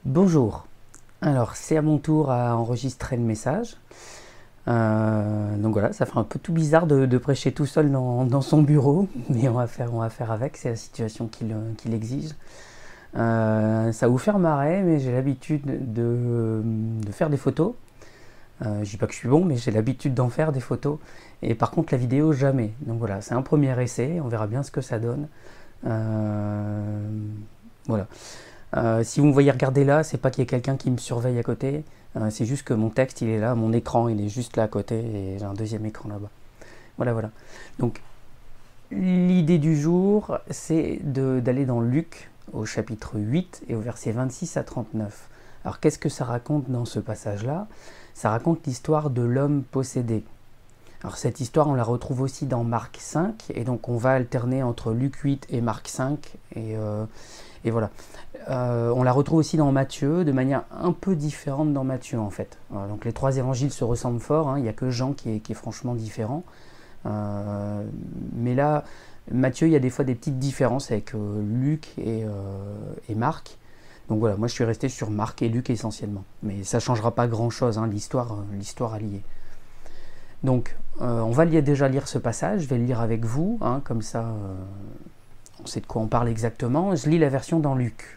Bonjour, alors c'est à mon tour à enregistrer le message. Donc voilà, ça fait un peu tout bizarre de prêcher tout seul dans son bureau, mais on va faire avec, c'est la situation qu'il exige. Ça va vous faire marrer, mais j'ai l'habitude de faire des photos. Je dis pas que je suis bon, mais j'ai l'habitude d'en faire des photos. Et par contre, la vidéo, jamais. Donc voilà, c'est un premier essai, on verra bien ce que ça donne. Voilà. Si vous me voyez regarder là, c'est pas qu'il y ait quelqu'un qui me surveille à côté, c'est juste que mon texte il est là, mon écran il est juste là à côté et j'ai un deuxième écran là-bas. Voilà, voilà. Donc l'idée du jour, c'est d'aller dans Luc au chapitre 8 et au verset 26 à 39. Alors qu'est-ce que ça raconte dans ce passage-là? Ça raconte l'histoire de l'homme possédé. Alors cette histoire, on la retrouve aussi dans Marc 5, et donc on va alterner entre Luc 8 et Marc 5, et voilà. On la retrouve aussi dans Matthieu, de manière un peu différente dans Matthieu en fait. Donc les trois évangiles se ressemblent fort, hein, il n'y a que Jean qui est franchement différent. Mais là, Matthieu, il y a des fois des petites différences avec Luc et Marc. Donc voilà, moi je suis resté sur Marc et Luc essentiellement. Mais ça ne changera pas grand-chose, hein, l'histoire alliée. Donc, on va déjà lire ce passage, je vais le lire avec vous, hein, comme ça on sait de quoi on parle exactement. Je lis la version dans Luc.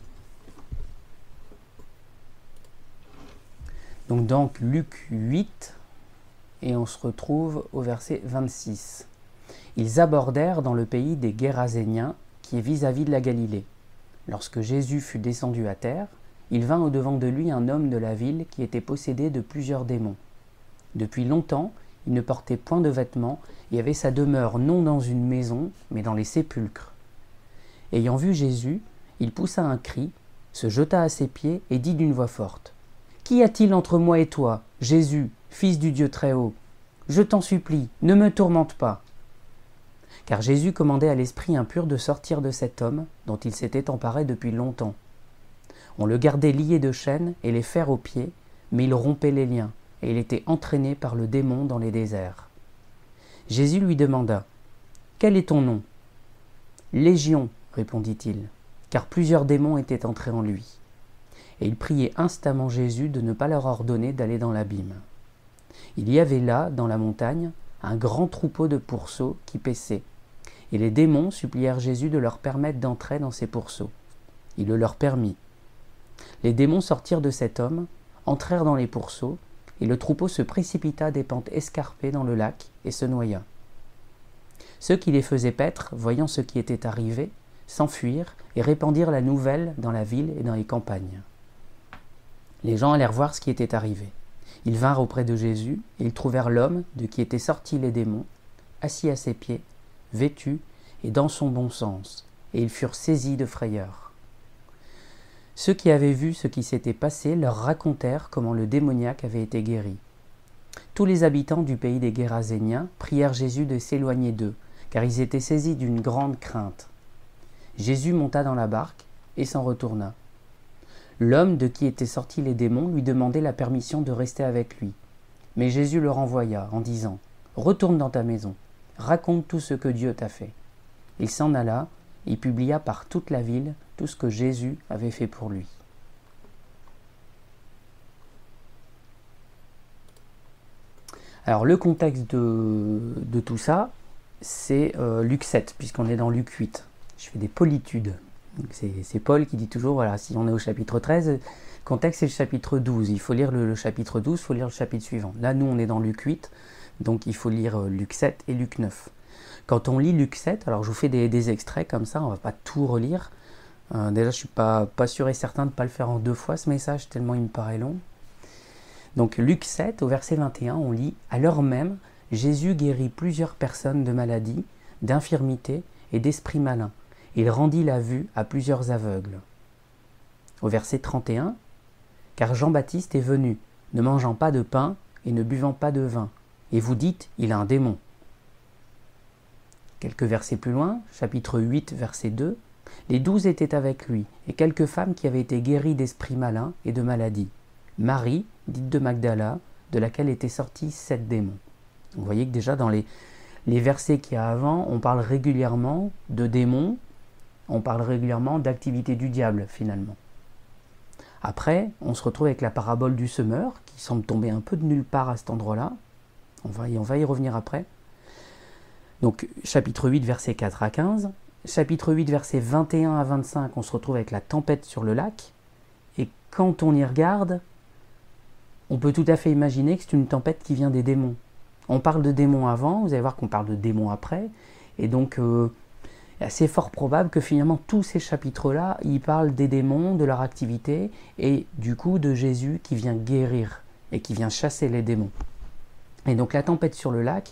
Donc Luc 8, et on se retrouve au verset 26. Ils abordèrent dans le pays des Géraséniens, qui est vis-à-vis de la Galilée. Lorsque Jésus fut descendu à terre, il vint au-devant de lui un homme de la ville qui était possédé de plusieurs démons. Depuis longtemps, il ne portait point de vêtements et avait sa demeure non dans une maison, mais dans les sépulcres. Ayant vu Jésus, il poussa un cri, se jeta à ses pieds et dit d'une voix forte : « Qu'y a-t-il entre moi et toi, Jésus, fils du Dieu Très-Haut ? Je t'en supplie, ne me tourmente pas. » Car Jésus commandait à l'esprit impur de sortir de cet homme, dont il s'était emparé depuis longtemps. On le gardait lié de chaînes et les fers aux pieds, mais il rompait les liens, et il était entraîné par le démon dans les déserts. Jésus lui demanda : « Quel est ton nom ? » ? « Légion, répondit-il, car plusieurs démons étaient entrés en lui. Et il priait instamment Jésus de ne pas leur ordonner d'aller dans l'abîme. Il y avait là, dans la montagne, un grand troupeau de pourceaux qui paissaient, et les démons supplièrent Jésus de leur permettre d'entrer dans ces pourceaux. Il le leur permit. Les démons sortirent de cet homme, entrèrent dans les pourceaux, et le troupeau se précipita des pentes escarpées dans le lac et se noya. Ceux qui les faisaient paître, voyant ce qui était arrivé, s'enfuirent et répandirent la nouvelle dans la ville et dans les campagnes. Les gens allèrent voir ce qui était arrivé. Ils vinrent auprès de Jésus, et ils trouvèrent l'homme de qui étaient sortis les démons, assis à ses pieds, vêtu et dans son bon sens, et ils furent saisis de frayeur. Ceux qui avaient vu ce qui s'était passé leur racontèrent comment le démoniaque avait été guéri. Tous les habitants du pays des Géraséniens prièrent Jésus de s'éloigner d'eux, car ils étaient saisis d'une grande crainte. Jésus monta dans la barque et s'en retourna. L'homme de qui étaient sortis les démons lui demandait la permission de rester avec lui. Mais Jésus le renvoya en disant : « Retourne dans ta maison, raconte tout ce que Dieu t'a fait. » Il s'en alla et publia par toute la ville tout ce que Jésus avait fait pour lui. Alors le contexte de tout ça, c'est Luc 7, puisqu'on est dans Luc 8. Je fais des politudes. C'est Paul qui dit toujours, voilà, si on est au chapitre 13, le contexte c'est le chapitre 12. Il faut lire le chapitre 12, il faut lire le chapitre suivant. Là, nous, on est dans Luc 8, donc il faut lire Luc 7 et Luc 9. Quand on lit Luc 7, alors je vous fais des extraits comme ça, on ne va pas tout relire. Déjà, je ne suis pas sûr et certain de ne pas le faire en deux fois, ce message, tellement il me paraît long. Donc Luc 7, au verset 21, on lit « À l'heure même, Jésus guérit plusieurs personnes de maladies, d'infirmités et d'esprits malins. Il rendit la vue à plusieurs aveugles. » Au verset 31, « Car Jean-Baptiste est venu, ne mangeant pas de pain et ne buvant pas de vin, et vous dites, il a un démon. » Quelques versets plus loin, chapitre 8, verset 2, « Les 12 étaient avec lui, et quelques femmes qui avaient été guéries d'esprits malins et de maladies. Marie, dite de Magdala, de laquelle étaient sortis 7 démons. » Vous voyez que déjà dans les versets qu'il y a avant, on parle régulièrement de démons, on parle régulièrement d'activité du diable finalement. Après, on se retrouve avec la parabole du semeur, qui semble tomber un peu de nulle part à cet endroit-là. On va y revenir après. Donc, chapitre 8, versets 4 à 15. Chapitre 8, versets 21 à 25, on se retrouve avec la tempête sur le lac. Et quand on y regarde, on peut tout à fait imaginer que c'est une tempête qui vient des démons. On parle de démons avant, vous allez voir qu'on parle de démons après. Et donc, c'est fort probable que finalement, tous ces chapitres-là, ils parlent des démons, de leur activité, et du coup de Jésus qui vient guérir et qui vient chasser les démons. Et donc, la tempête sur le lac,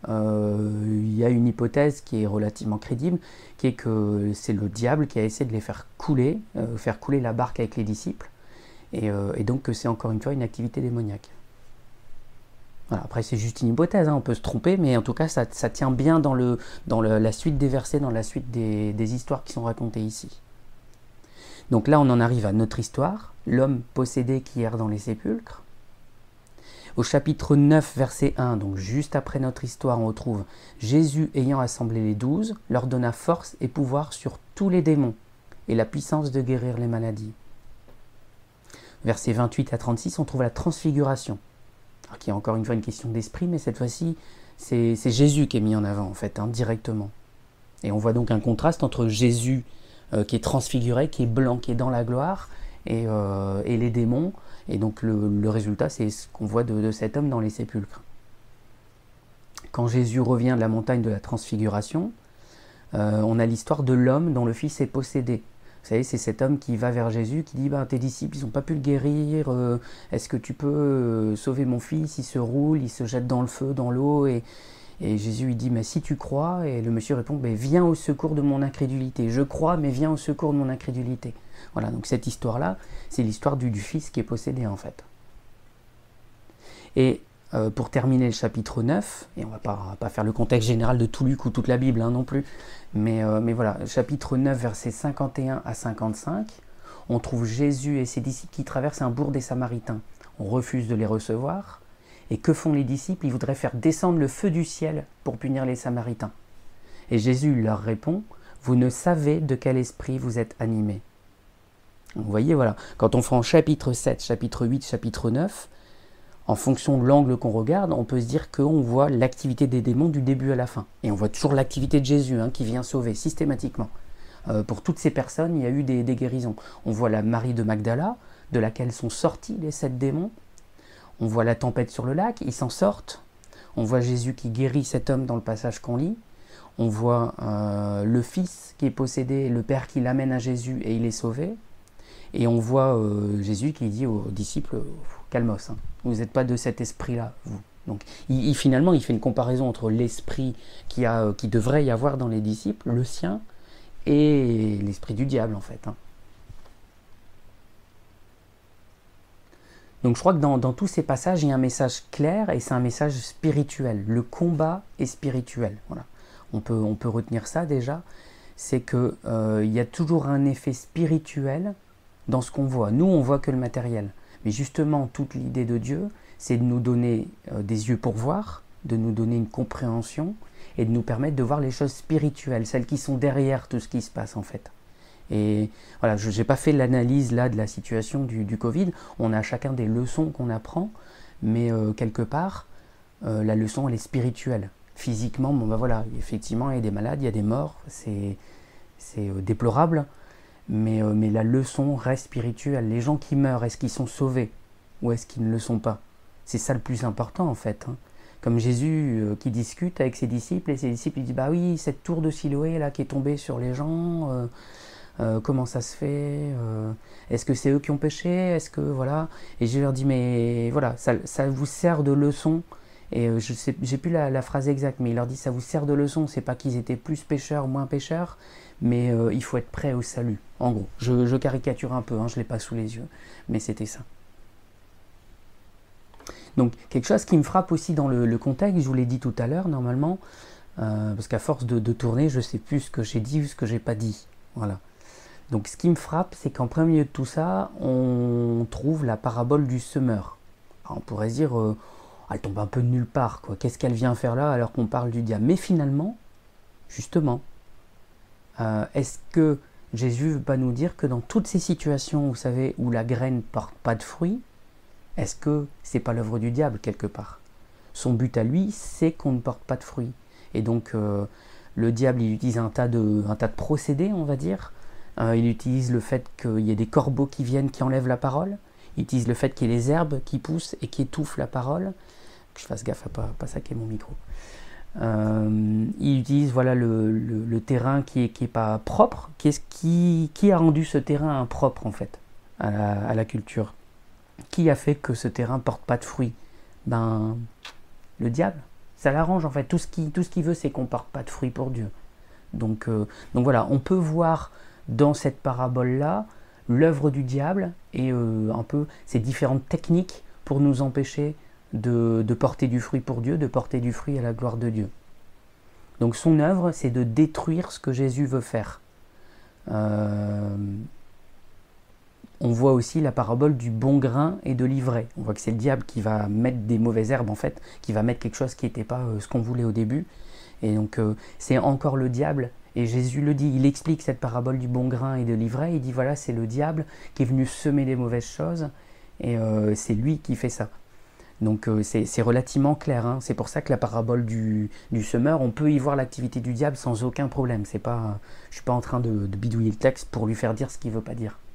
il y a une hypothèse qui est relativement crédible, qui est que c'est le diable qui a essayé de les faire couler la barque avec les disciples, et donc que c'est encore une fois une activité démoniaque. Voilà, après c'est juste une hypothèse, hein, on peut se tromper, mais en tout cas ça tient bien dans la suite des versets, dans la suite des histoires qui sont racontées ici. Donc là on en arrive à notre histoire, l'homme possédé qui erre dans les sépulcres. Au chapitre 9, verset 1, donc juste après notre histoire, on retrouve « Jésus, ayant assemblé les 12, leur donna force et pouvoir sur tous les démons, et la puissance de guérir les maladies. » Versets 28 à 36, on trouve la transfiguration, alors, qui est encore une fois une question d'esprit, mais cette fois-ci, c'est Jésus qui est mis en avant, en fait, hein, directement. Et on voit donc un contraste entre Jésus qui est transfiguré, qui est blanc, qui est dans la gloire, et les démons. Et donc le résultat, c'est ce qu'on voit de cet homme dans les sépulcres. Quand Jésus revient de la montagne de la transfiguration, on a l'histoire de l'homme dont le fils est possédé. Vous savez, c'est cet homme qui va vers Jésus, qui dit tes disciples, ils n'ont pas pu le guérir, est-ce que tu peux sauver mon fils? Il se roule, il se jette dans le feu, dans l'eau, et Jésus lui dit mais si tu crois, et le monsieur répond viens au secours de mon incrédulité. Je crois, mais viens au secours de mon incrédulité. Voilà, donc cette histoire-là, c'est l'histoire du fils qui est possédé en fait. Et pour terminer le chapitre 9, et on ne va pas faire le contexte général de tout Luc ou toute la Bible non plus, mais voilà, chapitre 9, versets 51 à 55, on trouve Jésus et ses disciples qui traversent un bourg des Samaritains. On refuse de les recevoir, et que font les disciples? Ils voudraient faire descendre le feu du ciel pour punir les Samaritains. Et Jésus leur répond, « Vous ne savez de quel esprit vous êtes animés. » Vous voyez, voilà, quand on fait en chapitre 7, chapitre 8, chapitre 9, en fonction de l'angle qu'on regarde, on peut se dire qu'on voit l'activité des démons du début à la fin. Et on voit toujours l'activité de Jésus qui vient sauver systématiquement. Pour toutes ces personnes, il y a eu des guérisons. On voit la Marie de Magdala, de laquelle sont sortis les 7 démons. On voit la tempête sur le lac, ils s'en sortent. On voit Jésus qui guérit cet homme dans le passage qu'on lit. On voit le fils qui est possédé, le père qui l'amène à Jésus et il est sauvé. Et on voit Jésus qui dit aux disciples, calmos, vous n'êtes pas de cet esprit-là, vous. Donc finalement, il fait une comparaison entre l'esprit qui devrait y avoir dans les disciples, le sien, et l'esprit du diable, en fait. Donc je crois que dans tous ces passages, il y a un message clair, et c'est un message spirituel. Le combat est spirituel. Voilà. On peut retenir ça déjà, c'est qu'il y a toujours un effet spirituel dans ce qu'on voit. Nous, on voit que le matériel. Mais justement, toute l'idée de Dieu, c'est de nous donner des yeux pour voir, de nous donner une compréhension et de nous permettre de voir les choses spirituelles, celles qui sont derrière tout ce qui se passe en fait. Et voilà, je n'ai pas fait l'analyse là de la situation du Covid. On a chacun des leçons qu'on apprend, mais quelque part, la leçon elle est spirituelle. Physiquement, voilà, effectivement, il y a des malades, il y a des morts, c'est déplorable. Mais la leçon reste spirituelle. Les gens qui meurent, est-ce qu'ils sont sauvés ou est-ce qu'ils ne le sont pas? C'est ça le plus important en fait. Comme Jésus qui discute avec ses disciples, et ses disciples ils disent bah oui, cette tour de Siloé là qui est tombée sur les gens, comment ça se fait? Est-ce que c'est eux qui ont péché? Est-ce que voilà? Et je leur dis mais voilà, ça vous sert de leçon. Et j'ai plus la phrase exacte, mais il leur dit ça vous sert de leçon. C'est pas qu'ils étaient plus pécheurs, moins pécheurs, mais il faut être prêt au salut. En gros, je caricature un peu, je ne l'ai pas sous les yeux, mais c'était ça. Donc, quelque chose qui me frappe aussi dans le contexte, je vous l'ai dit tout à l'heure, normalement, parce qu'à force de tourner, je ne sais plus ce que j'ai dit ou ce que j'ai pas dit. Voilà. Donc, ce qui me frappe, c'est qu'en plein milieu de tout ça, on trouve la parabole du semeur. Alors, on pourrait se dire, elle tombe un peu de nulle part, quoi. Qu'est-ce qu'elle vient faire là alors qu'on parle du diable? Mais finalement, justement, est-ce que Jésus ne veut pas nous dire que dans toutes ces situations, vous savez, où la graine ne porte pas de fruits, est-ce que c'est pas l'œuvre du diable quelque part? Son but à lui, c'est qu'on ne porte pas de fruits. Et donc, le diable, il utilise un tas de procédés, on va dire. Il utilise le fait qu'il y ait des corbeaux qui viennent, qui enlèvent la parole. Il utilise le fait qu'il y ait les herbes qui poussent et qui étouffent la parole. Que je fasse gaffe à pas saquer mon micro. Il utilise voilà, le terrain qui est pas propre. Qui a rendu ce terrain impropre, en fait, à la culture? Qui a fait que ce terrain ne porte pas de fruits? Ben, le diable. Ça l'arrange, en fait. Tout ce qu'il veut, c'est qu'on ne porte pas de fruits pour Dieu. Donc voilà, on peut voir dans cette parabole-là l'œuvre du diable et un peu ces différentes techniques pour nous empêcher de porter du fruit pour Dieu, de porter du fruit à la gloire de Dieu. Donc son œuvre, c'est de détruire ce que Jésus veut faire. On voit aussi la parabole du bon grain et de l'ivraie. On voit que c'est le diable qui va mettre des mauvaises herbes, en fait, qui va mettre quelque chose qui n'était pas ce qu'on voulait au début. Et donc c'est encore le diable. Et Jésus le dit, il explique cette parabole du bon grain et de l'ivraie. Il dit voilà, c'est le diable qui est venu semer des mauvaises choses. Et c'est lui qui fait ça. Donc c'est relativement clair. Hein. C'est pour ça que la parabole du semeur, on peut y voir l'activité du diable sans aucun problème. Je ne suis pas en train de bidouiller le texte pour lui faire dire ce qu'il ne veut pas dire.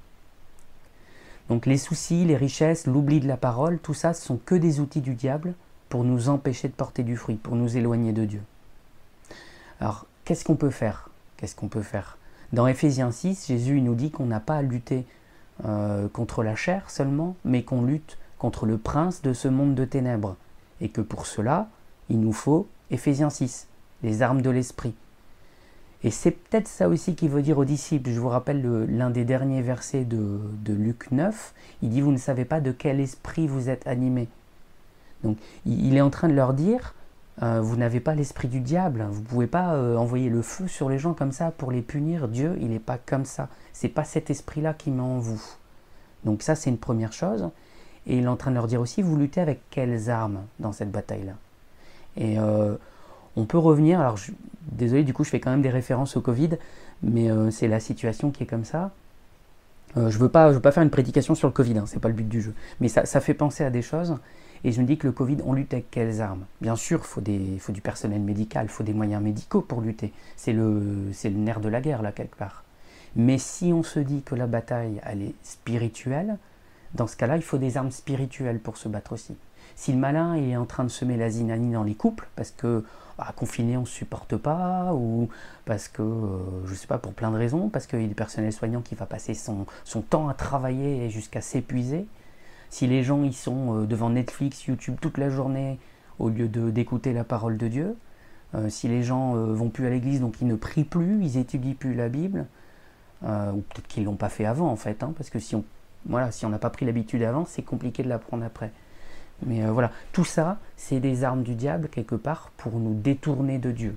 Donc les soucis, les richesses, l'oubli de la parole, tout ça, ce sont que des outils du diable pour nous empêcher de porter du fruit, pour nous éloigner de Dieu. Alors, qu'est-ce qu'on peut faire? Dans Éphésiens 6, Jésus nous dit qu'on n'a pas à lutter contre la chair seulement, mais qu'on lutte contre le prince de ce monde de ténèbres. Et que pour cela, il nous faut Éphésiens 6, les armes de l'esprit. Et c'est peut-être ça aussi qu'il veut dire aux disciples. Je vous rappelle l'un des derniers versets de Luc 9. Il dit « Vous ne savez pas de quel esprit vous êtes animés ». Donc il est en train de leur dire vous n'avez pas l'esprit du diable. Vous ne pouvez pas envoyer le feu sur les gens comme ça pour les punir. Dieu, il n'est pas comme ça. Ce n'est pas cet esprit-là qui met en vous. Donc ça, c'est une première chose. Et il est en train de leur dire aussi, vous luttez avec quelles armes dans cette bataille-là? Et on peut revenir, alors désolé, du coup je fais quand même des références au Covid, mais c'est la situation qui est comme ça. Je veux pas faire une prédication sur le Covid, hein, c'est pas le but du jeu. Mais ça fait penser à des choses, et je me dis que le Covid, on lutte avec quelles armes? Bien sûr, il faut du personnel médical, il faut des moyens médicaux pour lutter. C'est le nerf de la guerre, là, quelque part. Mais si on se dit que la bataille, elle est spirituelle, dans ce cas-là, il faut des armes spirituelles pour se battre aussi. Si le malin est en train de semer la zinanie dans les couples, parce que confiné on ne se supporte pas, ou parce que, je ne sais pas, pour plein de raisons, parce qu'il y a des personnels soignants qui va passer son temps à travailler jusqu'à s'épuiser, si les gens ils sont devant Netflix, YouTube toute la journée, au lieu d'écouter la parole de Dieu, si les gens vont plus à l'église, donc ils ne prient plus, ils étudient plus la Bible, ou peut-être qu'ils ne l'ont pas fait avant en fait, hein, parce que si on n'a pas pris l'habitude avant, c'est compliqué de l'apprendre après. Mais voilà, tout ça, c'est des armes du diable, quelque part, pour nous détourner de Dieu.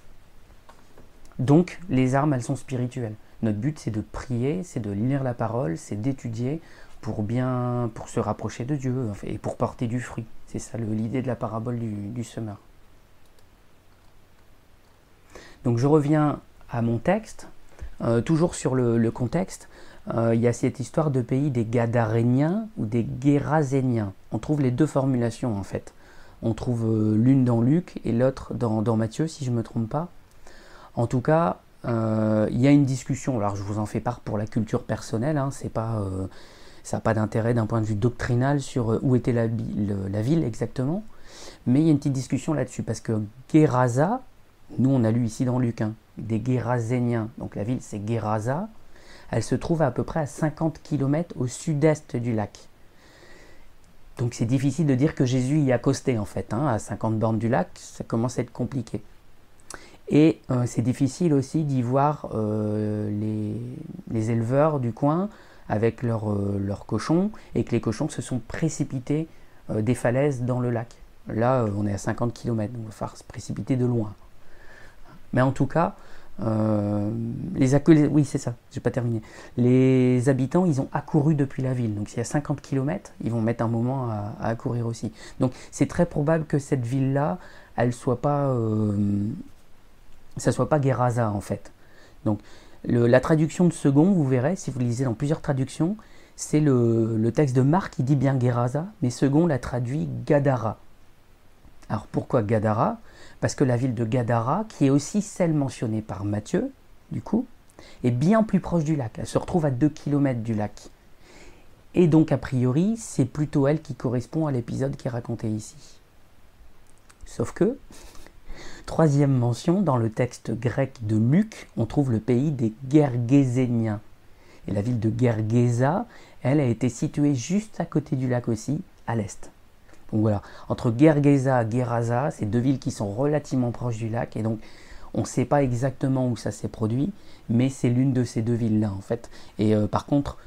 Donc, les armes, elles sont spirituelles. Notre but, c'est de prier, c'est de lire la parole, c'est d'étudier pour se rapprocher de Dieu et pour porter du fruit. C'est ça l'idée de la parabole du semeur. Donc, je reviens à mon texte, toujours sur le contexte. Il y a cette histoire de pays des Gadaréniens ou des Géraséniens. On trouve les deux formulations en fait. On trouve l'une dans Luc et l'autre dans Matthieu, si je ne me trompe pas. En tout cas, il y a une discussion. Alors je vous en fais part pour la culture personnelle. Hein, ça n'a pas d'intérêt d'un point de vue doctrinal sur où était la ville exactement. Mais il y a une petite discussion là-dessus. Parce que Gérasa, nous on a lu ici dans Luc, hein, des Géraséniens. Donc la ville c'est Gérasa. Elle se trouve à peu près à 50 km au sud-est du lac. Donc c'est difficile de dire que Jésus y est accosté en fait. Hein, à 50 bornes du lac, ça commence à être compliqué. Et c'est difficile aussi d'y voir les éleveurs du coin avec leurs cochons, et que les cochons se sont précipités des falaises dans le lac. Là, on est à 50 km, donc il va falloir se précipiter de loin. Mais en tout cas, oui c'est ça, j'ai pas terminé. Les habitants, ils ont accouru depuis la ville, donc s'il y a 50 km, ils vont mettre un moment à accourir aussi. Donc c'est très probable que cette ville-là, ça soit pas Gerasa en fait. Donc La traduction de second, vous verrez, si vous lisez dans plusieurs traductions, c'est le texte de Marc qui dit bien Gerasa, mais second l'a traduit Gadara. Alors pourquoi Gadara? Parce que la ville de Gadara, qui est aussi celle mentionnée par Matthieu, du coup, est bien plus proche du lac. Elle se retrouve à 2 km du lac. Et donc, a priori, c'est plutôt elle qui correspond à l'épisode qui est raconté ici. Sauf que, troisième mention, dans le texte grec de Luc, on trouve le pays des Gergéséniens. Et la ville de Gergesa, elle a été située juste à côté du lac aussi, à l'est. Donc voilà, entre Gergesa et Gerasa, c'est deux villes qui sont relativement proches du lac, et donc on ne sait pas exactement où ça s'est produit, mais c'est l'une de ces deux villes-là en fait. Et par contre,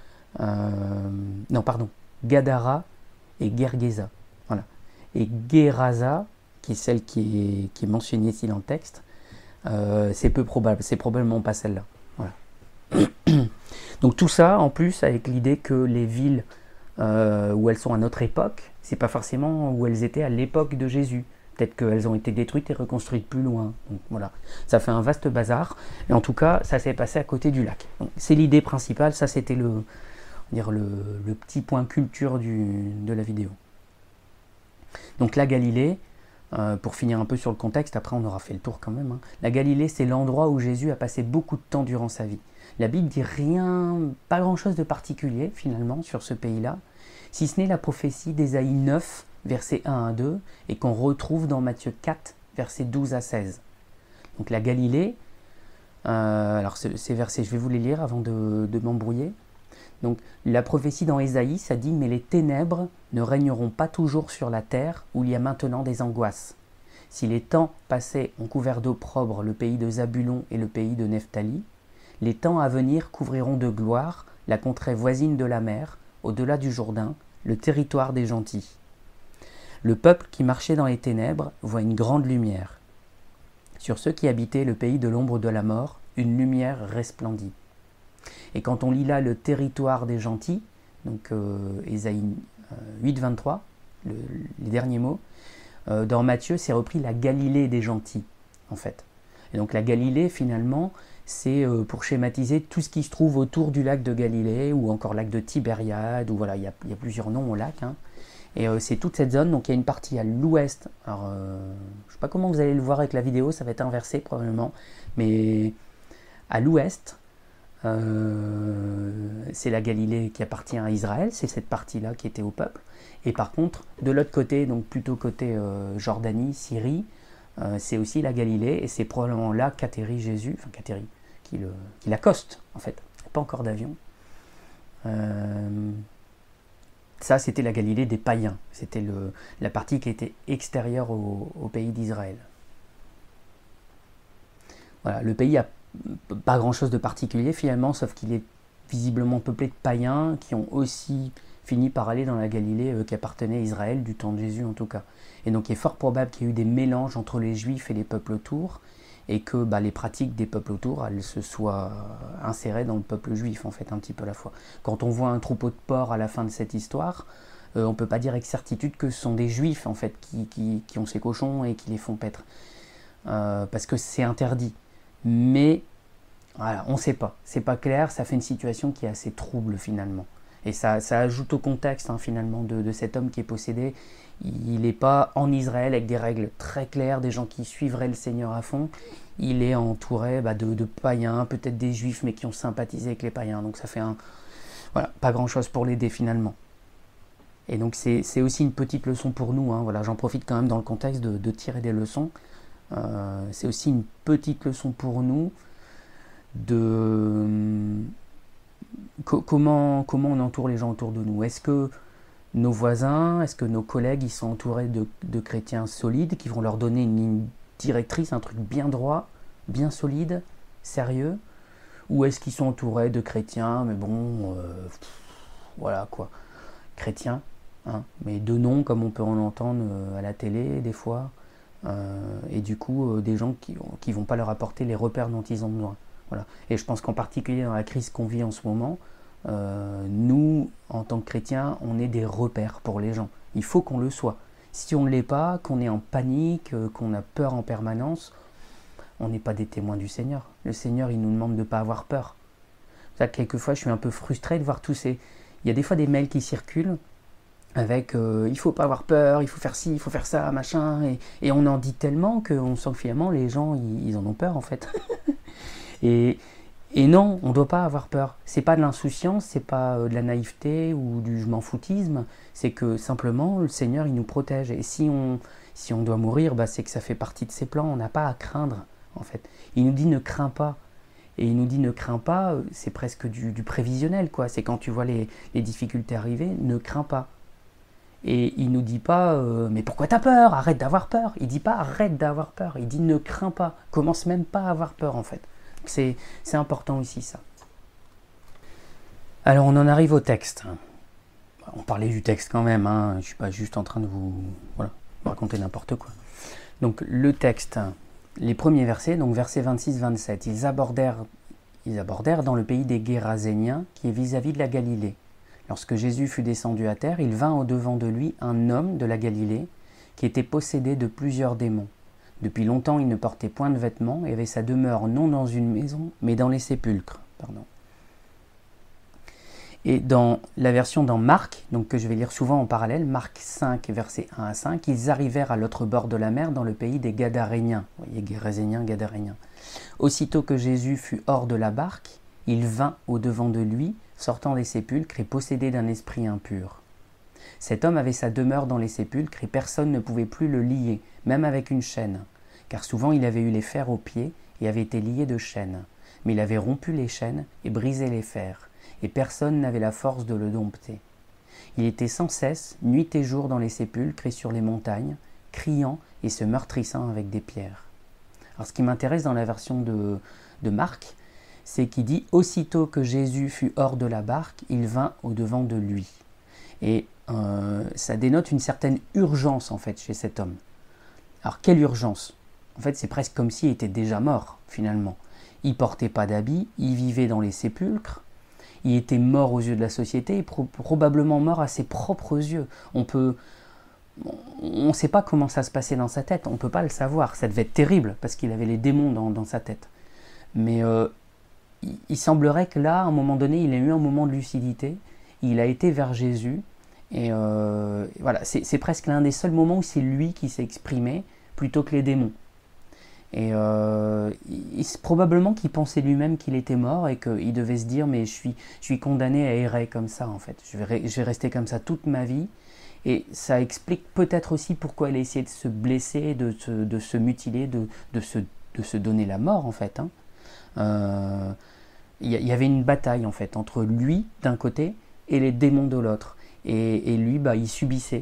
Gadara et Gergesa. Voilà. Et Gerasa, qui est celle qui est mentionnée ici dans le texte, c'est peu probable, c'est probablement pas celle-là. Voilà. Donc tout ça, en plus, avec l'idée que les villes où elles sont à notre époque, c'est pas forcément où elles étaient à l'époque de Jésus. Peut-être qu'elles ont été détruites et reconstruites plus loin. Donc voilà, ça fait un vaste bazar. Et en tout cas, ça s'est passé à côté du lac. C'est l'idée principale, ça c'était le petit point culture de la vidéo. Donc la Galilée, pour finir un peu sur le contexte, après on aura fait le tour quand même. Hein. La Galilée, c'est l'endroit où Jésus a passé beaucoup de temps durant sa vie. La Bible dit rien, pas grand-chose de particulier finalement sur ce pays-là, si ce n'est la prophétie d'Ésaïe 9, versets 1 à 2, et qu'on retrouve dans Matthieu 4, versets 12 à 16. Donc la Galilée, alors ces versets, je vais vous les lire avant de m'embrouiller. Donc la prophétie dans Ésaïe, ça dit « Mais les ténèbres ne régneront pas toujours sur la terre où il y a maintenant des angoisses. Si les temps passés ont couvert d'opprobre le pays de Zabulon et le pays de Nephtali, les temps à venir couvriront de gloire la contrée voisine de la mer, au-delà du Jourdain, le territoire des gentils. Le peuple qui marchait dans les ténèbres voit une grande lumière. Sur ceux qui habitaient le pays de l'ombre de la mort, une lumière resplendit. » Et quand on lit là le territoire des gentils, donc Ésaïe 8, 23, les derniers mots, dans Matthieu, c'est repris la Galilée des gentils, en fait. Et donc la Galilée, finalement, c'est pour schématiser tout ce qui se trouve autour du lac de Galilée, ou encore lac de Tibériade, ou voilà, il y a plusieurs noms au lac, hein. Et c'est toute cette zone, donc il y a une partie à l'ouest, alors je ne sais pas comment vous allez le voir avec la vidéo, ça va être inversé probablement, mais à l'ouest, c'est la Galilée qui appartient à Israël, c'est cette partie-là qui était au peuple, et par contre, de l'autre côté, donc plutôt côté Jordanie, Syrie, c'est aussi la Galilée, et c'est probablement là qu'atterrit Jésus, enfin qu'atterrit, qu'il accoste en fait, pas encore d'avion. Ça, c'était la Galilée des païens. C'était la partie qui était extérieure au pays d'Israël. Voilà, le pays n'a pas grand-chose de particulier finalement, sauf qu'il est visiblement peuplé de païens qui ont aussi fini par aller dans la Galilée qui appartenait à Israël, du temps de Jésus en tout cas. Et donc il est fort probable qu'il y ait eu des mélanges entre les Juifs et les peuples autour, et que les pratiques des peuples autour, elles se soient insérées dans le peuple juif, en fait, un petit peu à la fois. Quand on voit un troupeau de porcs à la fin de cette histoire, on ne peut pas dire avec certitude que ce sont des juifs, en fait, qui ont ces cochons et qui les font paître. Parce que c'est interdit. Mais, voilà, on ne sait pas. C'est pas clair, ça fait une situation qui est assez trouble, finalement. Et ça ajoute au contexte, hein, finalement, de cet homme qui est possédé. Il n'est pas en Israël avec des règles très claires, des gens qui suivraient le Seigneur à fond. Il est entouré de païens, peut-être des juifs, mais qui ont sympathisé avec les païens. Donc ça fait voilà, pas grand-chose pour l'aider finalement. Et donc c'est aussi une petite leçon pour nous. Hein. Voilà, j'en profite quand même dans le contexte de tirer des leçons. C'est aussi une petite leçon pour nous de comment on entoure les gens autour de nous. Est-ce que nos voisins, est-ce que nos collègues ils sont entourés de chrétiens solides qui vont leur donner une ligne directrice, un truc bien droit, bien solide, sérieux, ou est-ce qu'ils sont entourés de chrétiens, mais bon, voilà quoi, chrétiens, hein, mais de nom comme on peut en entendre à la télé des fois, et du coup des gens qui vont pas leur apporter les repères dont ils ont besoin. Voilà. Et je pense qu'en particulier dans la crise qu'on vit en ce moment, nous, en tant que chrétiens, on est des repères pour les gens. Il faut qu'on le soit. Si on ne l'est pas, qu'on est en panique, qu'on a peur en permanence, on n'est pas des témoins du Seigneur. Le Seigneur, il nous demande de ne pas avoir peur. Ça, quelquefois, je suis un peu frustré de voir tous ces... Il y a des fois des mails qui circulent avec il faut pas avoir peur, il faut faire ci, il faut faire ça, machin, et on en dit tellement qu'on sent que finalement les gens, ils en ont peur en fait. et, et non, on ne doit pas avoir peur. C'est pas de l'insouciance, c'est pas de la naïveté ou du je m'en foutisme, c'est que simplement le Seigneur, il nous protège. Et si on doit mourir, bah, c'est que ça fait partie de ses plans, on n'a pas à craindre en fait. Il nous dit ne crains pas. Et il nous dit ne crains pas, c'est presque du prévisionnel, quoi. C'est quand tu vois les difficultés arriver, ne crains pas. Et il nous dit pas mais pourquoi t'as peur? Arrête d'avoir peur. Il dit pas arrête d'avoir peur. Il dit ne crains pas. Commence même pas à avoir peur en fait. C'est important aussi ça. Alors on en arrive au texte. On parlait du texte quand même. Hein. Je ne suis pas juste en train de vous raconter n'importe quoi. Donc le texte, les premiers versets, donc versets 26-27, ils abordèrent dans le pays des Géraséniens qui est vis-à-vis de la Galilée. Lorsque Jésus fut descendu à terre, il vint au-devant de lui un homme de la Galilée qui était possédé de plusieurs démons. Depuis longtemps, il ne portait point de vêtements et avait sa demeure non dans une maison, mais dans les sépulcres. Et dans la version dans Marc, donc que je vais lire souvent en parallèle, Marc 5, versets 1 à 5, ils arrivèrent à l'autre bord de la mer dans le pays des Gadaréniens. Vous voyez, Géraséniens, Gadaréniens. Aussitôt que Jésus fut hors de la barque, il vint au-devant de lui, sortant des sépulcres et possédé d'un esprit impur. Cet homme avait sa demeure dans les sépulcres et personne ne pouvait plus le lier, même avec une chaîne, car souvent il avait eu les fers aux pieds et avait été lié de chaînes. Mais il avait rompu les chaînes et brisé les fers, et personne n'avait la force de le dompter. Il était sans cesse, nuit et jour dans les sépulcres et sur les montagnes, criant et se meurtrissant avec des pierres. Alors ce qui m'intéresse dans la version de Marc, c'est qu'il dit « Aussitôt que Jésus fut hors de la barque, il vint au-devant de lui ». Et ça dénote une certaine urgence en fait chez cet homme. Alors quelle urgence? En fait c'est presque comme s'il était déjà mort finalement. Il portait pas d'habits, il vivait dans les sépulcres, il était mort aux yeux de la société et probablement mort à ses propres yeux. On ne sait pas comment ça se passait dans sa tête, on ne peut pas le savoir. Ça devait être terrible parce qu'il avait les démons dans sa tête. Mais il semblerait que là, à un moment donné, il a eu un moment de lucidité, il a été vers Jésus, et voilà, c'est presque l'un des seuls moments où c'est lui qui s'est exprimé, plutôt que les démons. Et probablement qu'il pensait lui-même qu'il était mort, et qu'il devait se dire, mais je suis condamné à errer comme ça, en fait. Je vais rester comme ça toute ma vie, et ça explique peut-être aussi pourquoi il a essayé de se blesser, de se mutiler, de se donner la mort, en fait, hein. Il y avait une bataille en fait entre lui d'un côté et les démons de l'autre, et lui il subissait.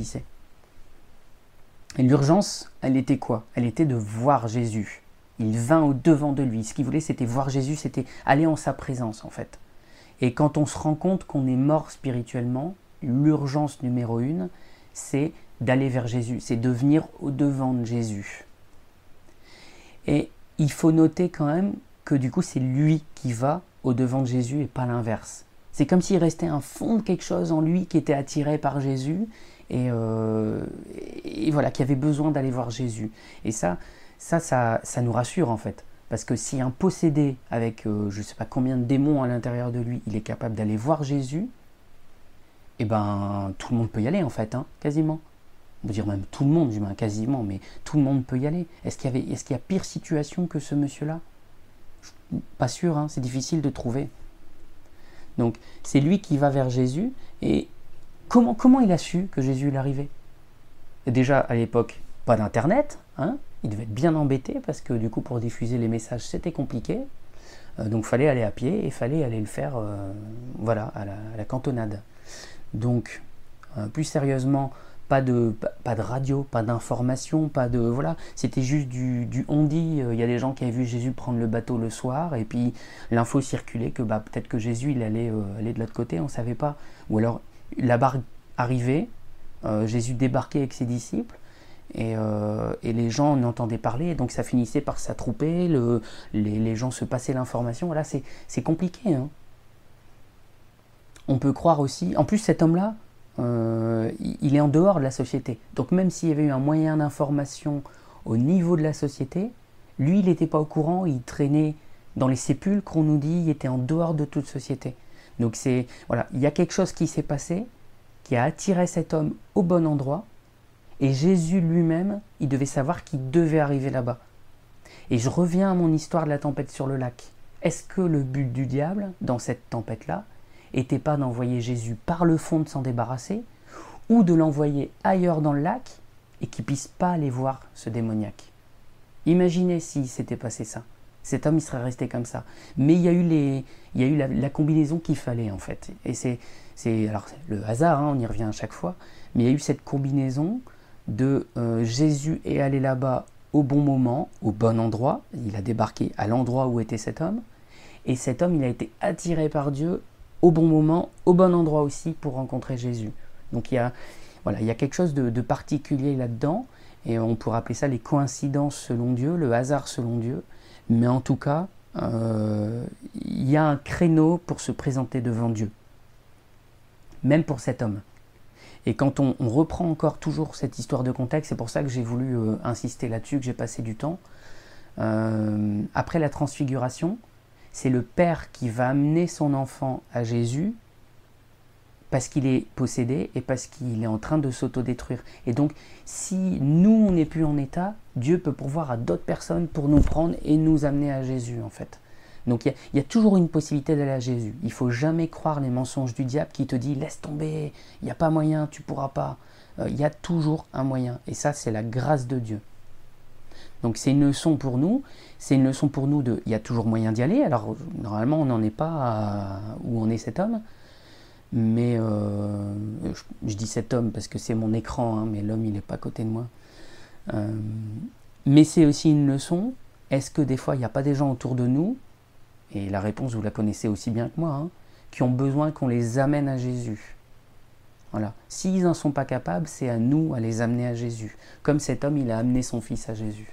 Et l'urgence, elle était quoi? Elle était de voir Jésus. Il vint au-devant de lui. Ce qu'il voulait, c'était voir Jésus, c'était aller en sa présence en fait. Et quand on se rend compte qu'on est mort spirituellement, l'urgence numéro 1, c'est d'aller vers Jésus, c'est de venir au-devant de Jésus. Et il faut noter quand même que du coup c'est lui qui va au-devant de Jésus et pas l'inverse. C'est comme s'il restait un fond de quelque chose en lui qui était attiré par Jésus et voilà, qui avait besoin d'aller voir Jésus. Et ça nous rassure en fait. Parce que si un possédé avec je ne sais pas combien de démons à l'intérieur de lui, il est capable d'aller voir Jésus, et ben tout le monde peut y aller en fait, hein, quasiment. On peut dire même tout le monde, je dis quasiment, mais tout le monde peut y aller. Est-ce qu'il y a pire situation que ce monsieur-là? Pas sûr, hein, c'est difficile de trouver. Donc c'est lui qui va vers Jésus, et comment il a su que Jésus l'arrivait? Déjà à l'époque, pas d'internet, hein, il devait être bien embêté parce que du coup pour diffuser les messages c'était compliqué, donc il fallait aller à pied et il fallait aller le faire voilà, à la cantonade. Donc plus sérieusement, pas de radio, pas d'information, voilà, c'était juste du on-dit. Il y a des gens qui avaient vu Jésus prendre le bateau le soir, et puis l'info circulait que peut-être que Jésus il allait aller de l'autre côté, on ne savait pas. Ou alors la barque arrivait, Jésus débarquait avec ses disciples, et les gens en entendaient parler, et donc ça finissait par s'attrouper, les gens se passaient l'information. Voilà, c'est compliqué, hein. On peut croire aussi, en plus cet homme-là, il est en dehors de la société. Donc même s'il y avait eu un moyen d'information au niveau de la société, lui il n'était pas au courant, il traînait Dans les sépulcres, on nous dit, il était en dehors de toute société. Donc voilà, il y a quelque chose qui s'est passé, qui a attiré cet homme au bon endroit, et Jésus lui-même, il devait savoir qu'il devait arriver là-bas. Et je reviens à mon histoire de la tempête sur le lac. Est-ce que le but du diable, dans cette tempête-là, n'était pas d'envoyer Jésus par le fond de s'en débarrasser, ou de l'envoyer ailleurs dans le lac, et qu'il ne puisse pas aller voir ce démoniaque? Imaginez s'il s'était passé ça. Cet homme, il serait resté comme ça. Mais il y a eu la combinaison qu'il fallait, en fait. Et c'est alors, le hasard, hein, on y revient à chaque fois, mais il y a eu cette combinaison de Jésus est allé là-bas au bon moment, au bon endroit. Il a débarqué à l'endroit où était cet homme. Et cet homme, il a été attiré par Dieu au bon moment, au bon endroit aussi, pour rencontrer Jésus. Donc il y a quelque chose de particulier là-dedans. Et on pourrait appeler ça les coïncidences selon Dieu, le hasard selon Dieu. Mais en tout cas, il y a un créneau pour se présenter devant Dieu. Même pour cet homme. Et quand on reprend encore toujours cette histoire de contexte, c'est pour ça que j'ai voulu insister là-dessus, que j'ai passé du temps. Après la transfiguration, c'est le père qui va amener son enfant à Jésus parce qu'il est possédé et parce qu'il est en train de s'autodétruire. Et donc, si nous, on n'est plus en état, Dieu peut pourvoir à d'autres personnes pour nous prendre et nous amener à Jésus, en fait. Donc, il y a toujours une possibilité d'aller à Jésus. Il ne faut jamais croire les mensonges du diable qui te dit « laisse tomber, il n'y a pas moyen, tu ne pourras pas ». Il y a toujours un moyen. Et ça, c'est la grâce de Dieu. Donc, c'est une leçon pour nous. C'est une leçon pour nous de « il y a toujours moyen d'y aller ». Alors, normalement, on n'en est pas où en est cet homme. Mais je dis cet homme parce que c'est mon écran, hein, mais l'homme il n'est pas à côté de moi. Mais c'est aussi une leçon. Est-ce que des fois il n'y a pas des gens autour de nous, et la réponse vous la connaissez aussi bien que moi, hein, qui ont besoin qu'on les amène à Jésus? Voilà. S'ils n'en sont pas capables, c'est à nous à les amener à Jésus. Comme cet homme, il a amené son fils à Jésus.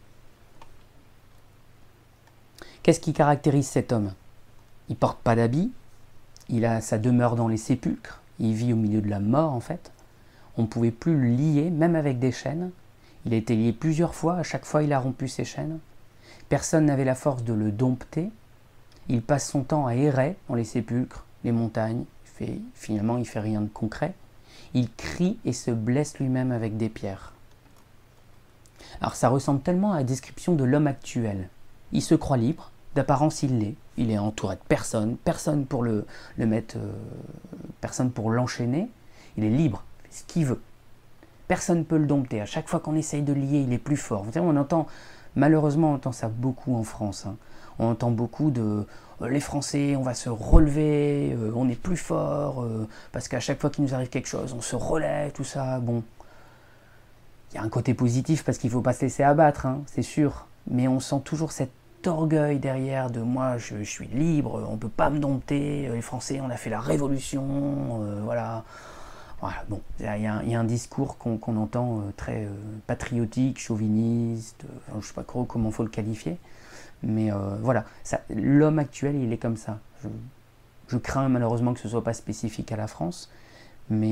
Qu'est-ce qui caractérise cet homme? Il ne porte pas d'habit. Il a sa demeure dans les sépulcres, il vit au milieu de la mort en fait. On ne pouvait plus le lier, même avec des chaînes. Il a été lié plusieurs fois, à chaque fois il a rompu ses chaînes. Personne n'avait la force de le dompter. Il passe son temps à errer dans les sépulcres, les montagnes. Finalement, il ne fait rien de concret. Il crie et se blesse lui-même avec des pierres. Alors ça ressemble tellement à la description de l'homme actuel. Il se croit libre, d'apparence il l'est. Il est entouré de personne, personne pour le mettre, personne pour l'enchaîner. Il est libre, il fait ce qu'il veut. Personne ne peut le dompter. À chaque fois qu'on essaye de le lier, il est plus fort. Vous savez, malheureusement, on entend ça beaucoup en France. Hein. On entend beaucoup de les Français, on va se relever, on est plus fort, parce qu'à chaque fois qu'il nous arrive quelque chose, on se relève, tout ça. Bon, il y a un côté positif parce qu'il ne faut pas se laisser abattre, hein, c'est sûr. Mais on sent toujours cet orgueil derrière de moi, je suis libre, on ne peut pas me dompter, les Français, on a fait la révolution, voilà. Voilà, bon, il y a un discours qu'on entend très patriotique, chauviniste, je ne sais pas trop comment il faut le qualifier, mais voilà, l'homme actuel, il est comme ça. Je crains malheureusement que ce ne soit pas spécifique à la France, mais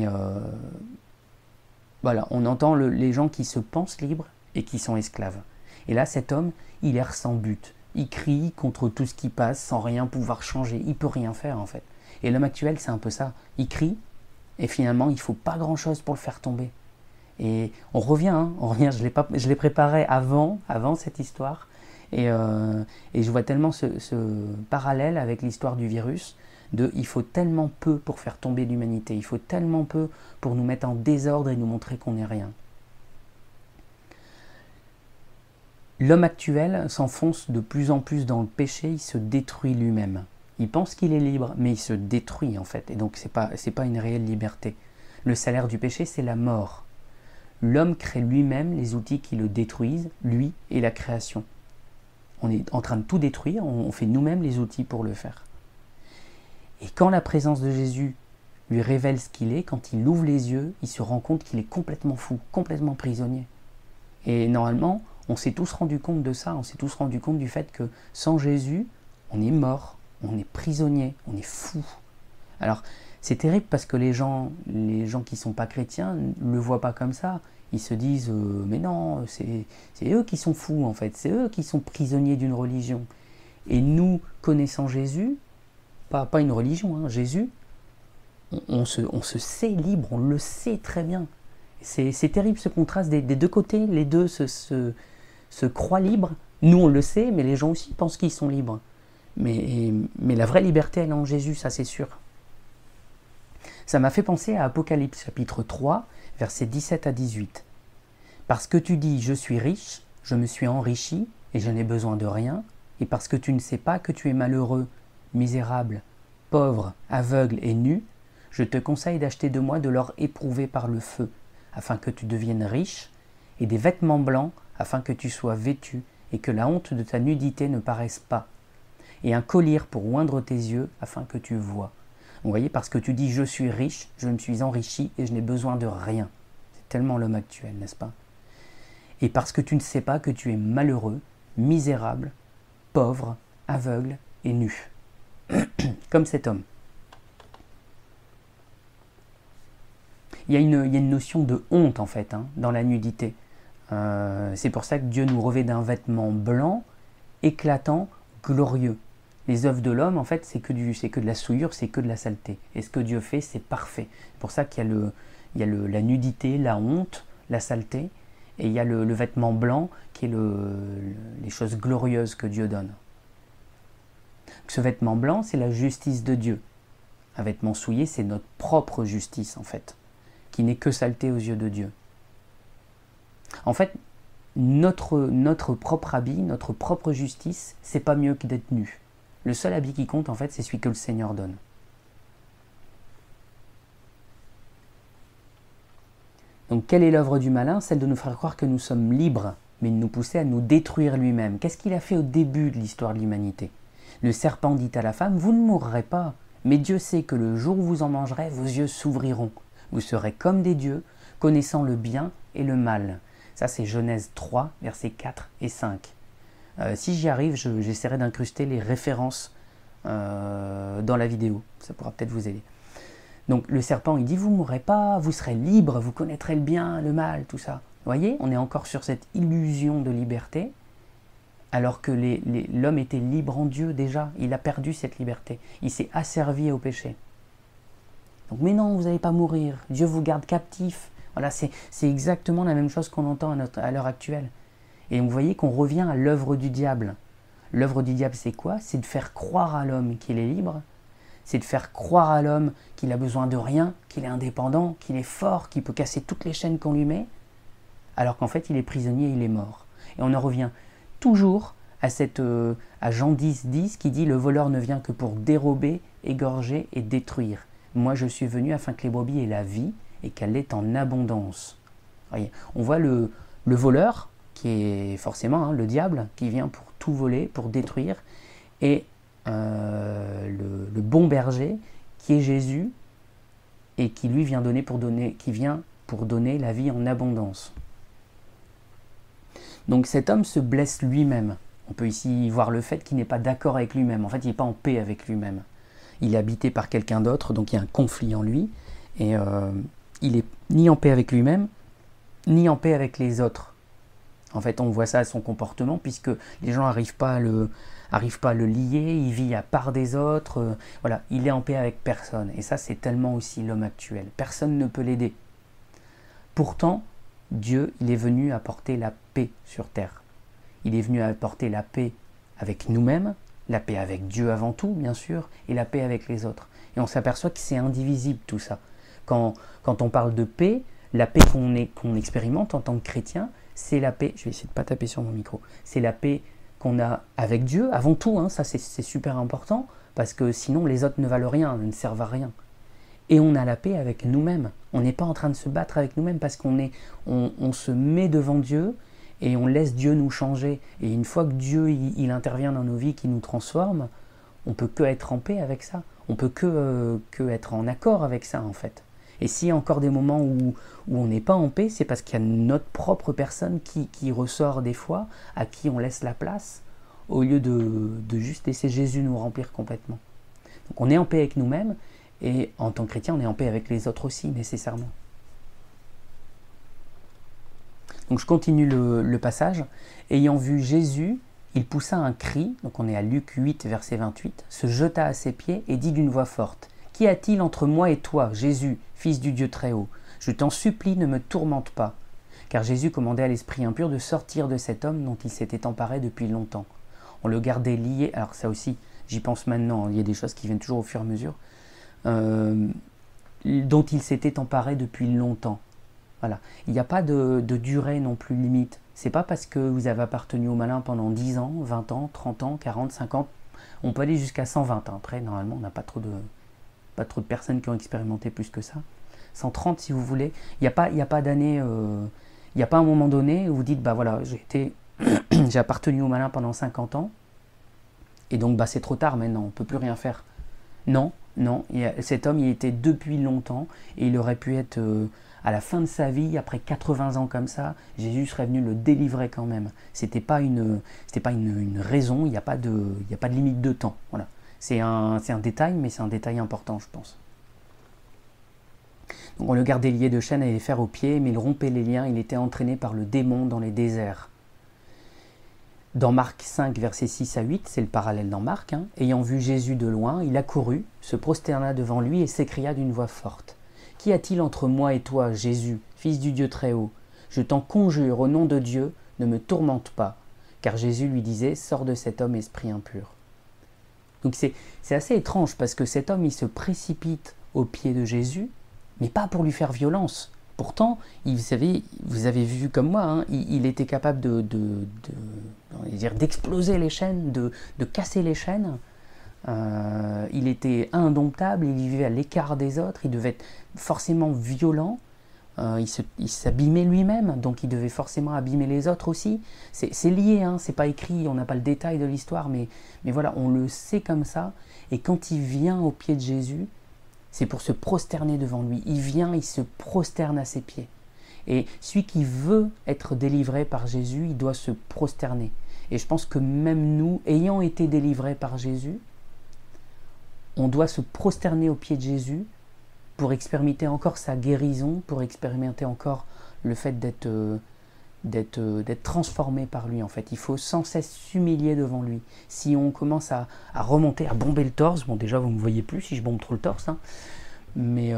voilà, on entend les gens qui se pensent libres et qui sont esclaves. Et là, cet homme, il erre sans but. Il crie contre tout ce qui passe sans rien pouvoir changer. Il ne peut rien faire en fait. Et l'homme actuel, c'est un peu ça. Il crie et finalement, il ne faut pas grand-chose pour le faire tomber. Et on revient, je l'ai préparé avant cette histoire. Et je vois tellement ce parallèle avec l'histoire du virus. Il faut tellement peu pour faire tomber l'humanité. Il faut tellement peu pour nous mettre en désordre et nous montrer qu'on n'est rien. L'homme actuel s'enfonce de plus en plus dans le péché, il se détruit lui-même. Il pense qu'il est libre, mais il se détruit en fait. Et donc c'est pas une réelle liberté. Le salaire du péché, c'est la mort. L'homme crée lui-même les outils qui le détruisent, lui et la création. On est en train de tout détruire, on fait nous-mêmes les outils pour le faire. Et quand la présence de Jésus lui révèle ce qu'il est, quand il ouvre les yeux, il se rend compte qu'il est complètement fou, complètement prisonnier. Et normalement, on s'est tous rendu compte de ça, on s'est tous rendu compte du fait que sans Jésus, on est mort, on est prisonnier, on est fou. Alors, c'est terrible parce que les gens qui ne sont pas chrétiens ne le voient pas comme ça. Ils se disent mais non, c'est eux qui sont fous en fait, c'est eux qui sont prisonniers d'une religion. Et nous, connaissant Jésus, pas une religion, hein, Jésus, on se sait libre, on le sait très bien. C'est terrible ce contraste des deux côtés, les deux se croient libres. Nous on le sait, mais les gens aussi pensent qu'ils sont libres. Mais la vraie liberté, elle est en Jésus, ça c'est sûr. Ça m'a fait penser à Apocalypse chapitre 3, versets 17 à 18. Parce que tu dis, je suis riche, je me suis enrichi, et je n'ai besoin de rien, et parce que tu ne sais pas que tu es malheureux, misérable, pauvre, aveugle et nu, je te conseille d'acheter de moi de l'or éprouvé par le feu, afin que tu deviennes riche, et des vêtements blancs, afin que tu sois vêtu, et que la honte de ta nudité ne paraisse pas, et un collier pour oindre tes yeux, afin que tu vois. Vous voyez, parce que tu dis, je suis riche, je me suis enrichi, et je n'ai besoin de rien. C'est tellement l'homme actuel, n'est-ce pas? Et parce que tu ne sais pas que tu es malheureux, misérable, pauvre, aveugle et nu. Comme cet homme. Il y a une notion de honte en fait dans la nudité. C'est pour ça que Dieu nous revêt d'un vêtement blanc, éclatant, glorieux. Les œuvres de l'homme en fait c'est que de la souillure, c'est que de la saleté. Et ce que Dieu fait c'est parfait. C'est pour ça qu'il y a la nudité, la honte, la saleté. Et il y a le vêtement blanc qui est les choses glorieuses que Dieu donne. Ce vêtement blanc, c'est la justice de Dieu. Un vêtement souillé, c'est notre propre justice, en fait, qui n'est que saleté aux yeux de Dieu. En fait, notre propre habit, notre propre justice, c'est pas mieux que d'être nu. Le seul habit qui compte, en fait, c'est celui que le Seigneur donne. Donc, quelle est l'œuvre du malin? Celle de nous faire croire que nous sommes libres, mais de nous pousser à nous détruire lui-même. Qu'est-ce qu'il a fait au début de l'histoire de l'humanité? Le serpent dit à la femme, vous ne mourrez pas, mais Dieu sait que le jour où vous en mangerez, vos yeux s'ouvriront. Vous serez comme des dieux, connaissant le bien et le mal. Ça, c'est Genèse 3, versets 4 et 5. Si j'y arrive, j'essaierai d'incruster les références dans la vidéo. Ça pourra peut-être vous aider. Donc le serpent, il dit, vous ne mourrez pas, vous serez libre, vous connaîtrez le bien, le mal, tout ça. Vous voyez, on est encore sur cette illusion de liberté, alors que l'homme était libre en Dieu déjà. Il a perdu cette liberté. Il s'est asservi au péché. Donc, mais non, vous n'allez pas mourir. Dieu vous garde captif. Voilà, c'est exactement la même chose qu'on entend à l'heure actuelle. Et vous voyez qu'on revient à l'œuvre du diable. L'œuvre du diable, c'est quoi? C'est de faire croire à l'homme qu'il est libre. C'est de faire croire à l'homme qu'il a besoin de rien, qu'il est indépendant, qu'il est fort, qu'il peut casser toutes les chaînes qu'on lui met, alors qu'en fait, il est prisonnier, il est mort. Et on en revient toujours à Jean 10, 10 qui dit « Le voleur ne vient que pour dérober, égorger et détruire. Moi, je suis venu afin que les brebis aient la vie et qu'elle l'ait en abondance. » Voyez, on voit le voleur, qui est forcément le diable, qui vient pour tout voler, pour détruire, et le bon berger, qui est Jésus, et qui lui vient pour donner la vie en abondance. Donc cet homme se blesse lui-même. On peut ici voir le fait qu'il n'est pas d'accord avec lui-même. En fait, il n'est pas en paix avec lui-même. Il est habité par quelqu'un d'autre, donc il y a un conflit en lui. Et il n'est ni en paix avec lui-même, ni en paix avec les autres. En fait, on voit ça à son comportement, puisque les gens n'arrivent pas à le lier, il vit à part des autres. Voilà, il est en paix avec personne. Et ça, c'est tellement aussi l'homme actuel. Personne ne peut l'aider. Pourtant, Dieu, il est venu apporter la paix sur terre. Il est venu apporter la paix avec nous-mêmes, la paix avec Dieu avant tout, bien sûr, et la paix avec les autres. Et on s'aperçoit que c'est indivisible tout ça. Quand on parle de paix, la paix qu'on expérimente en tant que chrétien, c'est la paix, je vais essayer de ne pas taper sur mon micro, c'est la paix qu'on a avec Dieu avant tout, ça c'est super important, parce que sinon les autres ne valent rien, ne servent à rien. Et on a la paix avec nous-mêmes. On n'est pas en train de se battre avec nous-mêmes parce on se met devant Dieu et on laisse Dieu nous changer. Et une fois que Dieu il intervient dans nos vies, qu'il nous transforme, on peut que être en paix avec ça. On peut que être en accord avec ça en fait. Et s'il y a encore des moments où on n'est pas en paix, c'est parce qu'il y a notre propre personne qui ressort des fois, à qui on laisse la place, au lieu de juste laisser Jésus nous remplir complètement. Donc on est en paix avec nous-mêmes, et en tant que chrétien, on est en paix avec les autres aussi, nécessairement. Donc je continue le passage. Ayant vu Jésus, Il poussa un cri, donc on est à Luc 8, verset 28, se jeta à ses pieds et dit d'une voix forte, « Qu'y a-t-il entre moi et toi, Jésus, Fils du Dieu Très-Haut? Je t'en supplie, ne me tourmente pas. » Car Jésus commandait à l'esprit impur de sortir de cet homme dont il s'était emparé depuis longtemps. On le gardait lié, alors ça aussi, j'y pense maintenant, il y a des choses qui viennent toujours au fur et à mesure, dont il s'était emparé depuis longtemps. Voilà. Il n'y a pas de durée non plus limite. C'est pas parce que vous avez appartenu au malin pendant 10 ans, 20 ans, 30 ans, 40, 50, on peut aller jusqu'à 120 ans. Après, normalement, on n'a pas trop de personnes qui ont expérimenté plus que ça. 130 si vous voulez. Il n'y a pas d'année, il n'y a pas un moment donné où vous dites, bah voilà, j'ai appartenu au malin pendant 50 ans, et donc bah, c'est trop tard maintenant, on ne peut plus rien faire. Non, cet homme il était depuis longtemps, et il aurait pu être à la fin de sa vie, après 80 ans comme ça, Jésus serait venu le délivrer quand même. C'était pas une raison, il n'y a pas de limite de temps. Voilà. C'est un détail, mais c'est un détail important, je pense. Donc on le gardait lié de chaînes et les fers aux pieds, mais il rompait les liens, il était entraîné par le démon dans les déserts. Dans Marc 5, versets 6 à 8, c'est le parallèle dans Marc, ayant vu Jésus de loin, il accourut, se prosterna devant lui et s'écria d'une voix forte. « Qu'y a-t-il entre moi et toi, Jésus, Fils du Dieu Très-Haut? Je t'en conjure, au nom de Dieu, ne me tourmente pas. » Car Jésus lui disait, « Sors de cet homme, esprit impur. » Donc c'est assez étrange, parce que cet homme, il se précipite aux pieds de Jésus, mais pas pour lui faire violence. Pourtant, vous avez vu comme moi, il était capable d'exploser les chaînes, de casser les chaînes. Il était indomptable, il vivait à l'écart des autres, il devait être forcément violent. Il s'abîmait lui-même, donc il devait forcément abîmer les autres aussi. C'est lié, c'est pas écrit, on n'a pas le détail de l'histoire, mais voilà, on le sait comme ça. Et quand il vient au pied de Jésus, c'est pour se prosterner devant lui. Il vient, il se prosterne à ses pieds. Et celui qui veut être délivré par Jésus, il doit se prosterner. Et je pense que même nous, ayant été délivrés par Jésus, on doit se prosterner au pied de Jésus pour expérimenter encore sa guérison, pour expérimenter encore le fait d'être transformé par lui. En fait, il faut sans cesse s'humilier devant lui. Si on commence à remonter, à bomber le torse, bon déjà vous ne me voyez plus si je bombe trop le torse, mais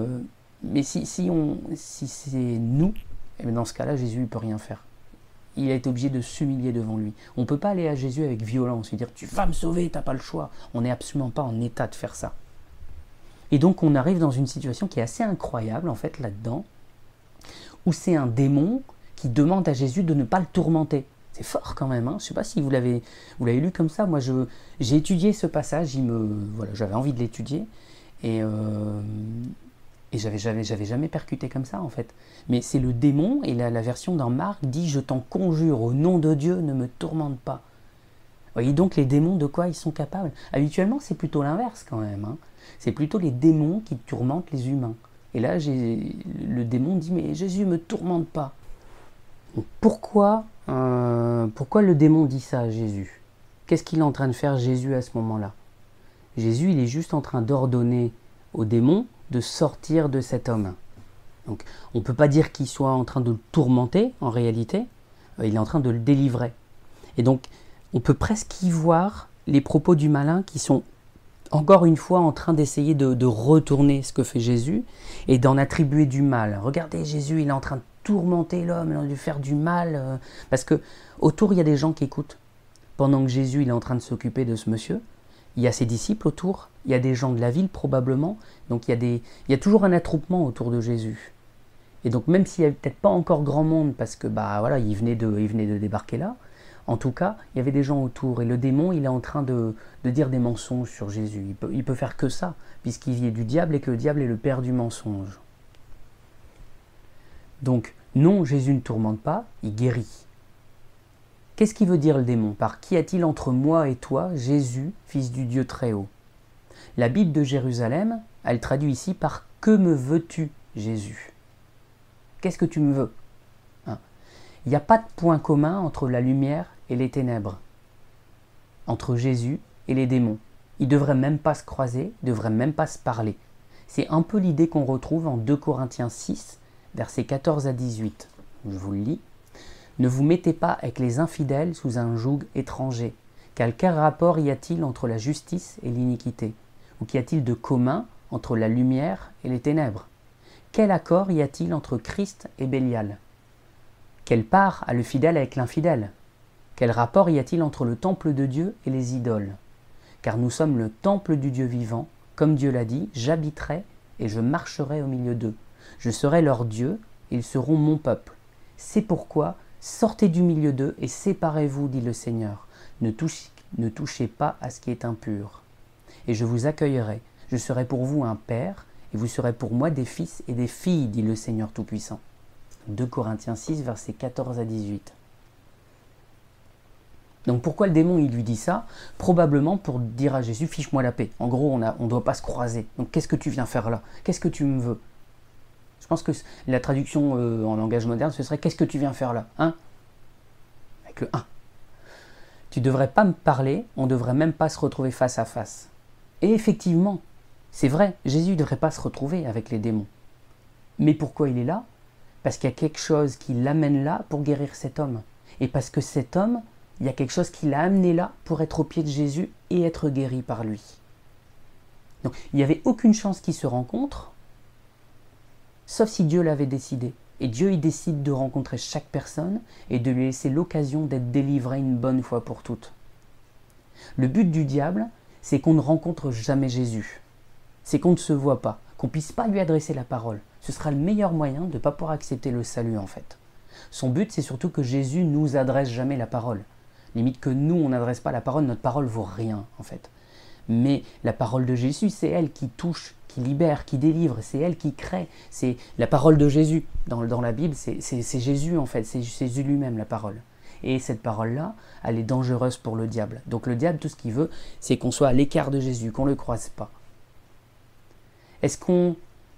si c'est nous, et bien dans ce cas-là, Jésus ne peut rien faire. Il a été obligé de s'humilier devant lui. On ne peut pas aller à Jésus avec violence, lui dire « tu vas me sauver, tu n'as pas le choix ». On n'est absolument pas en état de faire ça. Et donc on arrive dans une situation qui est assez incroyable en fait là-dedans, où c'est un démon qui demande à Jésus de ne pas le tourmenter. C'est fort quand même, Je ne sais pas si vous l'avez lu comme ça. Moi j'ai étudié ce passage, j'avais envie de l'étudier, et j'avais jamais percuté comme ça en fait. Mais c'est le démon, et la version dans Marc dit « Je t'en conjure, au nom de Dieu, ne me tourmente pas ». Voyez donc les démons de quoi ils sont capables. Habituellement c'est plutôt l'inverse quand même. C'est plutôt les démons qui tourmentent les humains. Et là le démon dit « Mais Jésus ne me tourmente pas ». Pourquoi le démon dit ça à Jésus? Qu'est-ce qu'il est en train de faire Jésus à ce moment-là? Jésus il est juste en train d'ordonner au démon de sortir de cet homme. Donc, on ne peut pas dire qu'il soit en train de le tourmenter, en réalité, il est en train de le délivrer. Et donc, on peut presque y voir les propos du malin qui sont encore une fois en train d'essayer de retourner ce que fait Jésus et d'en attribuer du mal. Regardez, Jésus, il est en train de tourmenter l'homme, de lui faire du mal, parce que autour, il y a des gens qui écoutent. Pendant que Jésus il est en train de s'occuper de ce monsieur, il y a ses disciples autour, il y a des gens de la ville probablement, donc il y a toujours un attroupement autour de Jésus. Et donc même s'il n'y avait peut-être pas encore grand monde, parce que il venait de débarquer là, en tout cas, il y avait des gens autour, et le démon, il est en train de dire des mensonges sur Jésus. Il peut faire que ça, puisqu'il vient du diable, et que le diable est le père du mensonge. Donc, non, Jésus ne tourmente pas, il guérit. Qu'est-ce qu'il veut dire le démon par « Qu'y a-t-il entre moi et toi, Jésus, Fils du Dieu Très-Haut » La Bible de Jérusalem, elle traduit ici par « Que me veux-tu, Jésus » Qu'est-ce que tu me veux? Il n'y a pas de point commun entre la lumière et les ténèbres, entre Jésus et les démons. Ils ne devraient même pas se croiser, ils ne devraient même pas se parler. C'est un peu l'idée qu'on retrouve en 2 Corinthiens 6, versets 14 à 18. Je vous le lis. Ne vous mettez pas avec les infidèles sous un joug étranger, car quel rapport y a-t-il entre la justice et l'iniquité? Ou qu'y a-t-il de commun entre la lumière et les ténèbres? Quel accord y a-t-il entre Christ et Bélial? Quelle part a le fidèle avec l'infidèle? Quel rapport y a-t-il entre le temple de Dieu et les idoles? Car nous sommes le temple du Dieu vivant, comme Dieu l'a dit, j'habiterai et je marcherai au milieu d'eux. Je serai leur Dieu, et ils seront mon peuple. C'est pourquoi, sortez du milieu d'eux et séparez-vous, dit le Seigneur. Ne touchez pas à ce qui est impur. Et je vous accueillerai, je serai pour vous un père, et vous serez pour moi des fils et des filles, dit le Seigneur Tout-Puissant. 2 Corinthiens 6, versets 14 à 18. Donc pourquoi le démon il lui dit ça? Probablement pour dire à Jésus, fiche-moi la paix. En gros, on ne doit pas se croiser. Donc qu'est-ce que tu viens faire là? Qu'est-ce que tu me veux? Je pense que la traduction en langage moderne, ce serait, qu'est-ce que tu viens faire là? Hein? Avec le 1. Tu ne devrais pas me parler, on ne devrait même pas se retrouver face à face. Et effectivement, c'est vrai, Jésus ne devrait pas se retrouver avec les démons. Mais pourquoi il est là? Parce qu'il y a quelque chose qui l'amène là pour guérir cet homme. Et parce que cet homme, il y a quelque chose qui l'a amené là pour être au pied de Jésus et être guéri par lui. Donc il n'y avait aucune chance qu'ils se rencontrent, sauf si Dieu l'avait décidé. Et Dieu, il décide de rencontrer chaque personne et de lui laisser l'occasion d'être délivré une bonne fois pour toutes. Le but du diable, c'est qu'on ne rencontre jamais Jésus. C'est qu'on ne se voit pas, qu'on ne puisse pas lui adresser la parole. Ce sera le meilleur moyen de ne pas pouvoir accepter le salut en fait. Son but, c'est surtout que Jésus nous adresse jamais la parole. Limite que nous, on n'adresse pas la parole, notre parole vaut rien en fait. Mais la parole de Jésus, c'est elle qui touche, qui libère, qui délivre, c'est elle qui crée. C'est la parole de Jésus. Dans la Bible, c'est Jésus en fait, c'est Jésus lui-même la parole. Et cette parole-là, elle est dangereuse pour le diable. Donc le diable, tout ce qu'il veut, c'est qu'on soit à l'écart de Jésus, qu'on ne le croise pas. Est-ce qu'on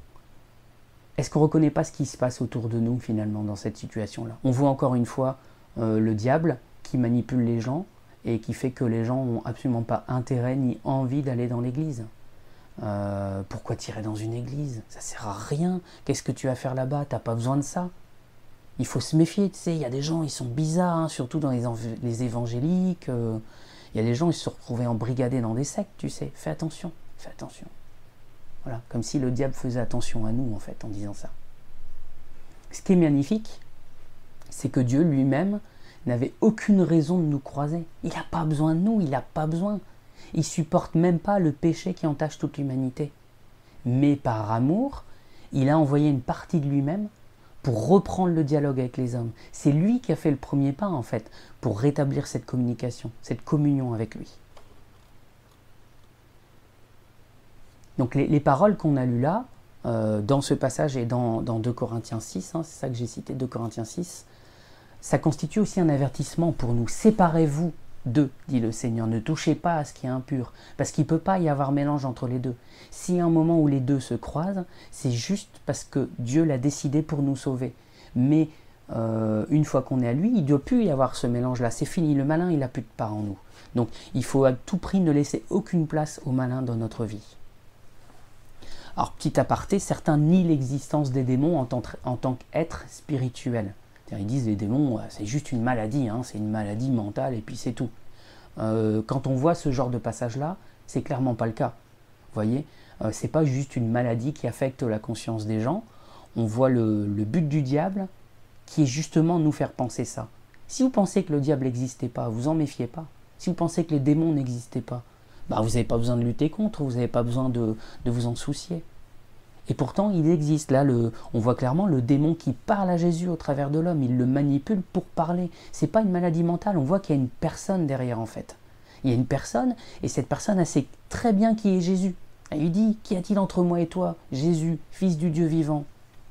ne reconnaît pas ce qui se passe autour de nous finalement dans cette situation-là? On voit encore une fois le diable qui manipule les gens et qui fait que les gens n'ont absolument pas intérêt ni envie d'aller dans l'église. Pourquoi tirer dans une église? Ça sert à rien. Qu'est-ce que tu vas faire là-bas? T'as pas besoin de ça. Il faut se méfier, tu sais, il y a des gens, ils sont bizarres, hein, surtout dans les évangéliques. Il y a des gens, ils se sont retrouvés embrigadés dans des sectes, tu sais. Fais attention, fais attention. Voilà, comme si le diable faisait attention à nous, en fait, en disant ça. Ce qui est magnifique, c'est que Dieu lui-même n'avait aucune raison de nous croiser. Il n'a pas besoin de nous, il n'a pas besoin. Il supporte même pas le péché qui entache toute l'humanité. Mais par amour, il a envoyé une partie de lui-même pour reprendre le dialogue avec les hommes. C'est lui qui a fait le premier pas, en fait, pour rétablir cette communication, cette communion avec lui. Donc les paroles qu'on a lues là, dans ce passage et dans 2 Corinthiens 6, hein, c'est ça que j'ai cité, 2 Corinthiens 6, ça constitue aussi un avertissement pour nous. Séparez-vous d'eux, dit le Seigneur, ne touchez pas à ce qui est impur, parce qu'il ne peut pas y avoir mélange entre les deux. S'il y a un moment où les deux se croisent, c'est juste parce que Dieu l'a décidé pour nous sauver. Mais une fois qu'on est à lui, il ne doit plus y avoir ce mélange-là, c'est fini, le malin il n'a plus de part en nous. Donc il faut à tout prix ne laisser aucune place au malin dans notre vie. Alors petit aparté, certains nient l'existence des démons en tant qu'être spirituel. Ils disent les démons, c'est juste une maladie, hein, c'est une maladie mentale et puis c'est tout. Quand on voit ce genre de passage-là, c'est clairement pas le cas. Vous voyez, c'est pas juste une maladie qui affecte la conscience des gens. On voit le but du diable qui est justement nous faire penser ça. Si vous pensez que le diable n'existait pas, vous en méfiez pas. Si vous pensez que les démons n'existaient pas, bah vous n'avez pas besoin de lutter contre, vous n'avez pas besoin de vous en soucier. Et pourtant, il existe. Là, on voit clairement le démon qui parle à Jésus au travers de l'homme. Il le manipule pour parler. Ce n'est pas une maladie mentale. On voit qu'il y a une personne derrière, en fait. Il y a une personne, et cette personne, elle sait très bien qui est Jésus. Elle lui dit, « Qu'y a-t-il entre moi et toi, Jésus, fils du Dieu vivant ?»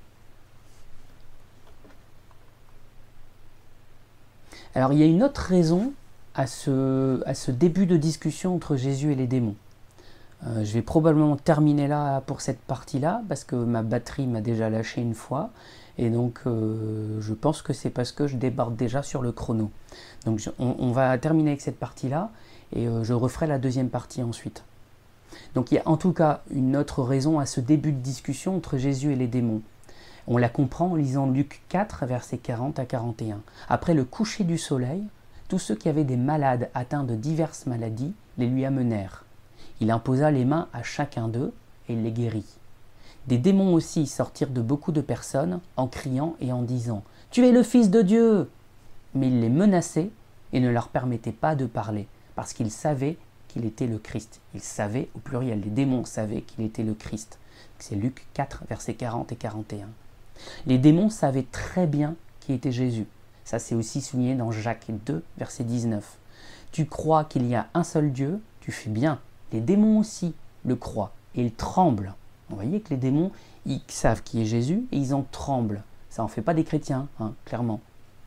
Alors, il y a une autre raison à ce début de discussion entre Jésus et les démons. Je vais probablement terminer là pour cette partie-là, parce que ma batterie m'a déjà lâché une fois, et donc je pense que c'est parce que je déborde déjà sur le chrono. Donc on va terminer avec cette partie-là, et je referai la deuxième partie ensuite. Donc il y a en tout cas une autre raison à ce début de discussion entre Jésus et les démons. On la comprend en lisant Luc 4, versets 40 à 41. Après le coucher du soleil, tous ceux qui avaient des malades atteints de diverses maladies les lui amenèrent. Il imposa les mains à chacun d'eux et il les guérit. Des démons aussi sortirent de beaucoup de personnes en criant et en disant « Tu es le Fils de Dieu !» Mais il les menaçait et ne leur permettait pas de parler, parce qu'ils savaient qu'il était le Christ. Ils savaient, au pluriel, les démons savaient qu'il était le Christ. C'est Luc 4, versets 40 et 41. Les démons savaient très bien qui était Jésus. Ça, c'est aussi souligné dans Jacques 2, verset 19. Tu crois qu'il y a un seul Dieu, tu fais bien. Les démons aussi le croient et ils tremblent. Vous voyez que les démons, ils savent qui est Jésus et ils en tremblent. Ça n'en fait pas des chrétiens, clairement.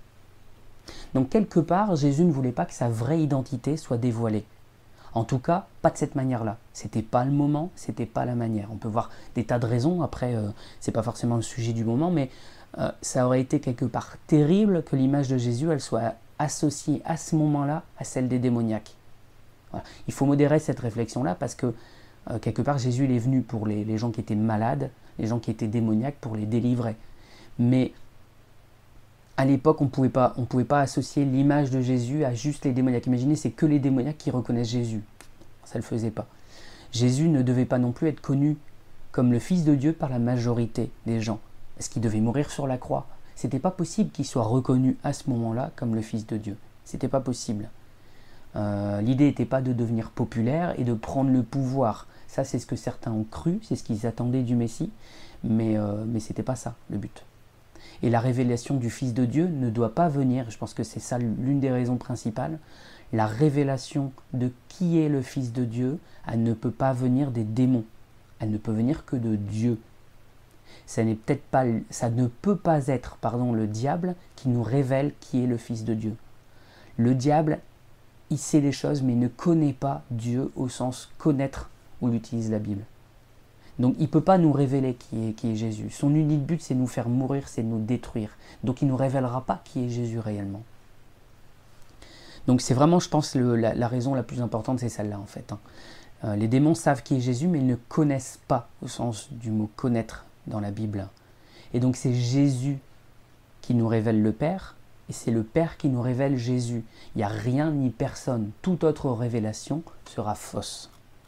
Donc quelque part, Jésus ne voulait pas que sa vraie identité soit dévoilée. En tout cas, pas de cette manière-là. C'était pas le moment, c'était pas la manière. On peut voir des tas de raisons, après, c'est pas forcément le sujet du moment, mais ça aurait été quelque part terrible que l'image de Jésus, elle soit associée à ce moment-là à celle des démoniaques. Voilà. Il faut modérer cette réflexion-là parce que, quelque part, Jésus il est venu pour les gens qui étaient malades, les gens qui étaient démoniaques, pour les délivrer. Mais à l'époque, on pouvait pas associer l'image de Jésus à juste les démoniaques. Imaginez, c'est que les démoniaques qui reconnaissent Jésus. Ça ne le faisait pas. Jésus ne devait pas non plus être connu comme le Fils de Dieu par la majorité des gens. Parce qu'il devait mourir sur la croix. C'était pas possible qu'il soit reconnu à ce moment-là comme le Fils de Dieu. C'était pas possible. L'idée n'était pas de devenir populaire et de prendre le pouvoir. Ça, c'est ce que certains ont cru, c'est ce qu'ils attendaient du Messie, mais c'était pas ça, le but. Et la révélation du Fils de Dieu ne doit pas venir, je pense que c'est ça l'une des raisons principales, la révélation de qui est le Fils de Dieu, elle ne peut pas venir des démons, elle ne peut venir que de Dieu. Ça ne peut pas être le diable qui nous révèle qui est le Fils de Dieu. Le diable, il sait les choses, mais il ne connaît pas Dieu au sens connaître où il utilise la Bible. Donc il ne peut pas nous révéler qui est Jésus. Son unique but, c'est de nous faire mourir, c'est de nous détruire. Donc il ne nous révélera pas qui est Jésus réellement. Donc c'est vraiment, je pense, la raison la plus importante, c'est celle-là en fait. Les démons savent qui est Jésus, mais ils ne connaissent pas au sens du mot connaître dans la Bible. Et donc c'est Jésus qui nous révèle le Père, et c'est le Père qui nous révèle Jésus. Il n'y a rien ni personne. Toute autre révélation sera fausse.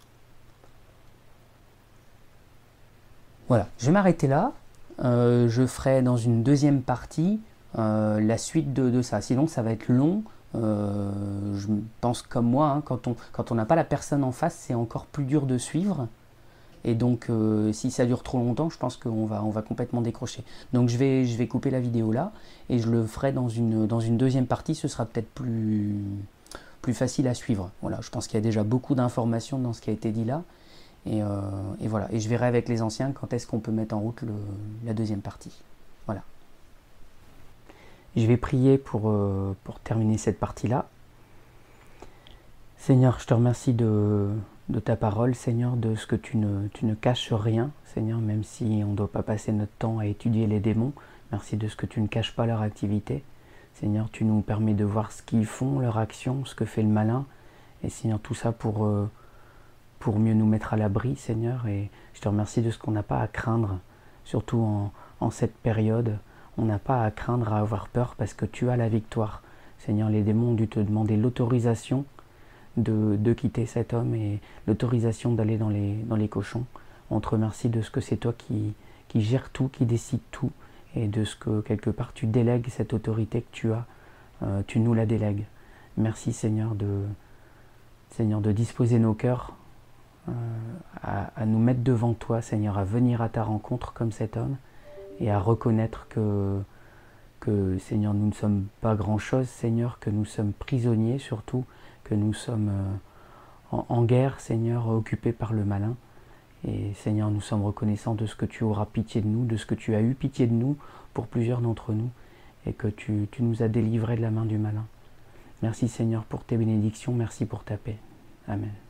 Voilà, je vais m'arrêter là. Je ferai dans une deuxième partie la suite de ça. Sinon, ça va être long. Je pense comme moi, quand on n'a pas la personne en face, c'est encore plus dur de suivre. Et donc, si ça dure trop longtemps, je pense qu'on va complètement décrocher. Donc, je vais couper la vidéo là et je le ferai dans une deuxième partie. Ce sera peut-être plus facile à suivre. Voilà, je pense qu'il y a déjà beaucoup d'informations dans ce qui a été dit là. Et voilà, et je verrai avec les anciens quand est-ce qu'on peut mettre en route la deuxième partie. Voilà. Je vais prier pour terminer cette partie-là. Seigneur, je te remercie de ta parole, Seigneur, de ce que tu ne caches rien, Seigneur, même si on ne doit pas passer notre temps à étudier les démons. Merci de ce que tu ne caches pas leur activité. Seigneur, tu nous permets de voir ce qu'ils font, leur action, ce que fait le malin. Et Seigneur, tout ça pour mieux nous mettre à l'abri, Seigneur, et je te remercie de ce qu'on n'a pas à craindre, surtout en cette période. On n'a pas à craindre, à avoir peur, parce que tu as la victoire. Seigneur, les démons ont dû te demander l'autorisation de quitter cet homme et l'autorisation d'aller dans les cochons. On te remercie de ce que c'est toi qui gères tout, qui décide tout, et de ce que, quelque part, tu délègues cette autorité que tu as, tu nous la délègues. Merci, Seigneur, de disposer nos cœurs à nous mettre devant toi, Seigneur, à venir à ta rencontre comme cet homme et à reconnaître que Seigneur, nous ne sommes pas grand-chose, Seigneur, que nous sommes prisonniers surtout, que nous sommes en guerre, Seigneur, occupés par le malin. Et Seigneur, nous sommes reconnaissants de ce que tu auras pitié de nous, de ce que tu as eu pitié de nous pour plusieurs d'entre nous et que tu nous as délivrés de la main du malin. Merci Seigneur pour tes bénédictions, merci pour ta paix. Amen.